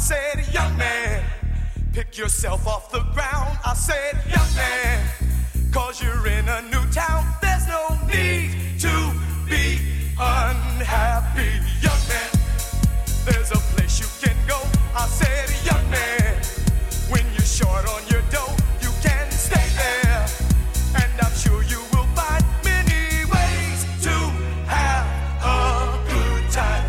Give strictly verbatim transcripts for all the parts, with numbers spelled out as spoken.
said, young man, pick yourself off the ground. I said, young man, cause you're in a new town. There's no need to be unhappy. Young man, there's a place you can go. I said, young man, when you're short on your dough, you can stay there. And I'm sure you will find many ways to have a good time.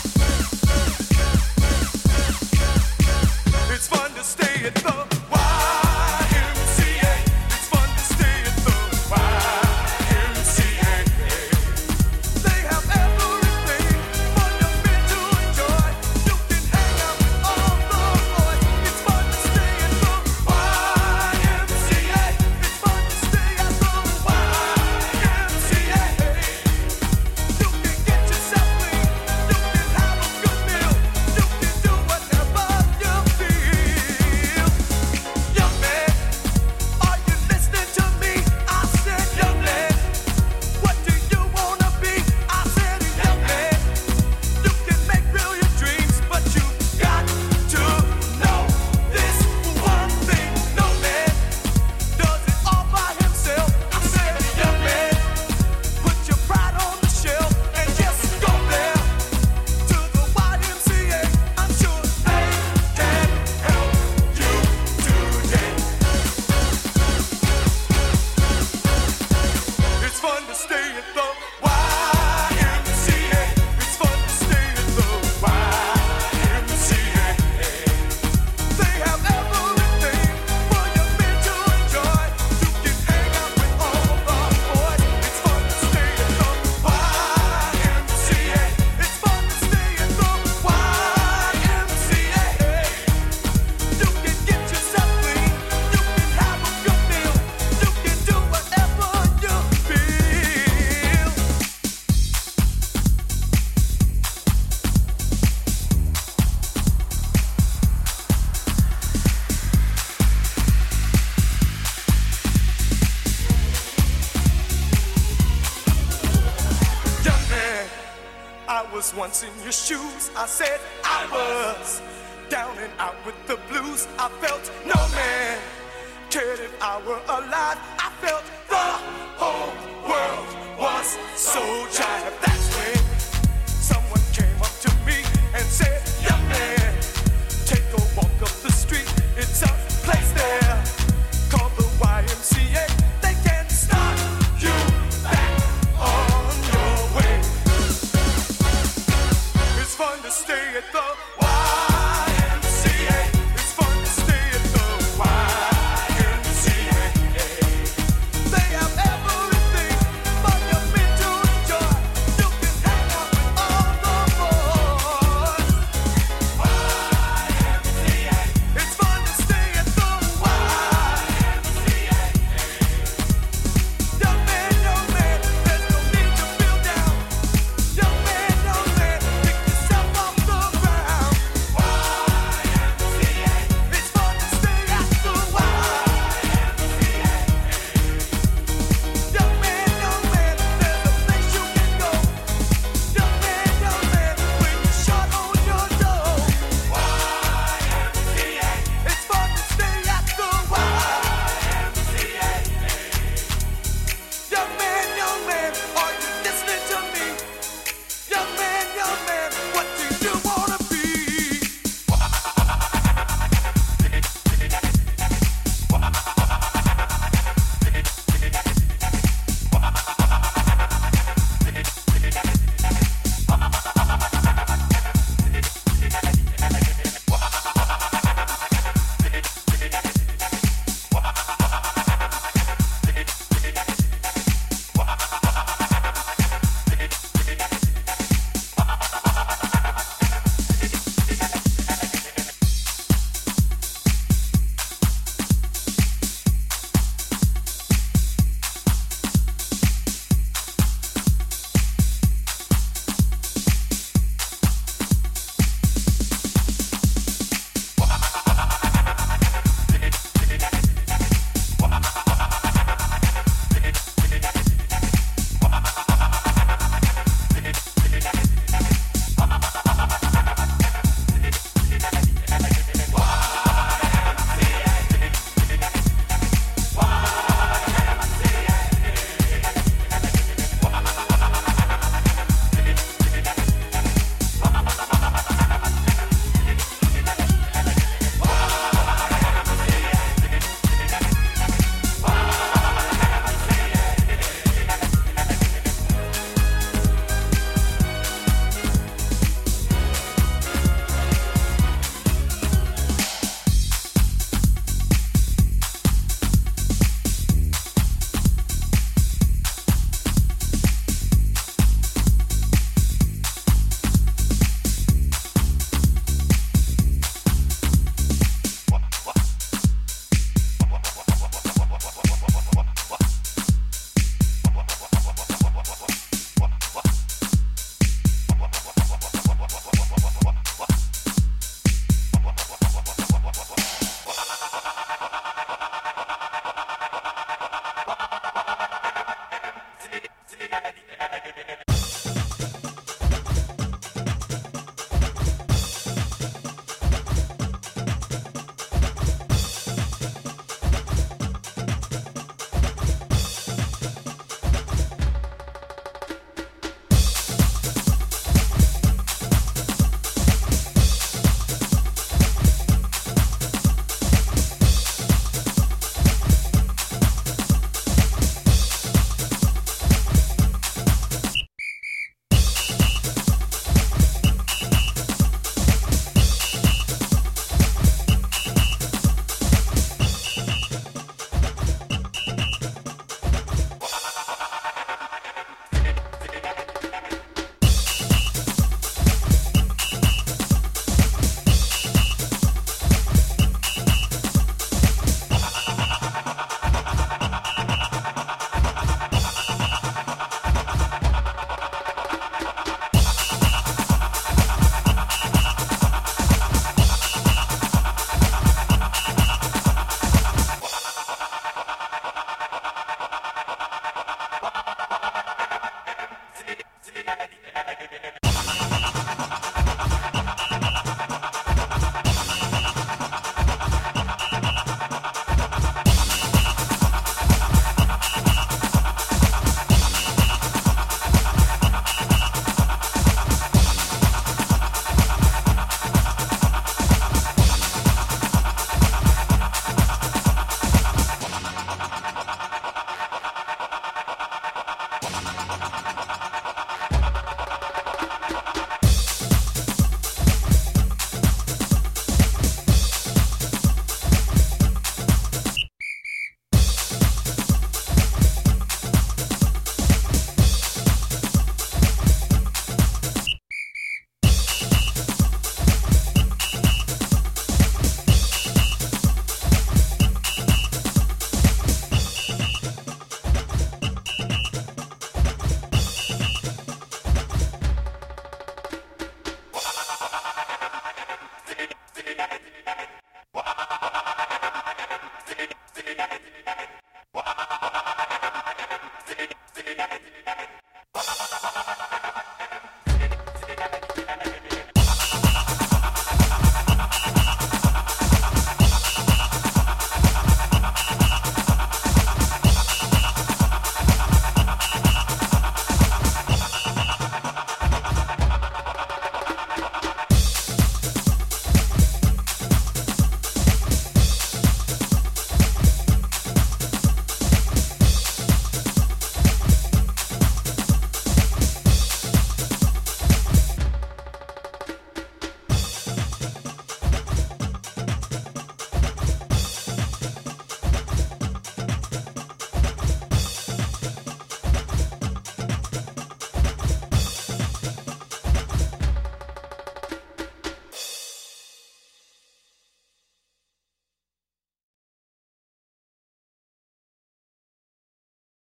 It's fun to stay at the Y M C A. It's fun to stay at the Y M C A. They have everything for your men to enjoy. You can hang out with all the boys. It's fun to stay at the Y M C A. It's fun to stay at the Y M C A. You can get yourself clean. You can have a good meal. You can do whatever you feel. Young man, are you listening to me? I said, young man, what do you wanna be? I said, young man, you can make real your dreams, but you got to know this one thing. No man does it all by himself. I said, young man, put your pride on the shelf and just go there to the Y M C A. I'm sure they can help you today. It's fun to stay at the Y M C A. It's fun to stay at the Y M C A. They have everything for your men to enjoy. You can hang out with all the boys. It's fun to stay at the Y M C A. It's fun to stay at the Y M C A. You can get yourself clean. You can have a good meal. You can do whatever you feel. Young man, I was once in your shoes. I said I was down and out with the blues. I felt no man cared if I were alive. I felt the whole world was so jive.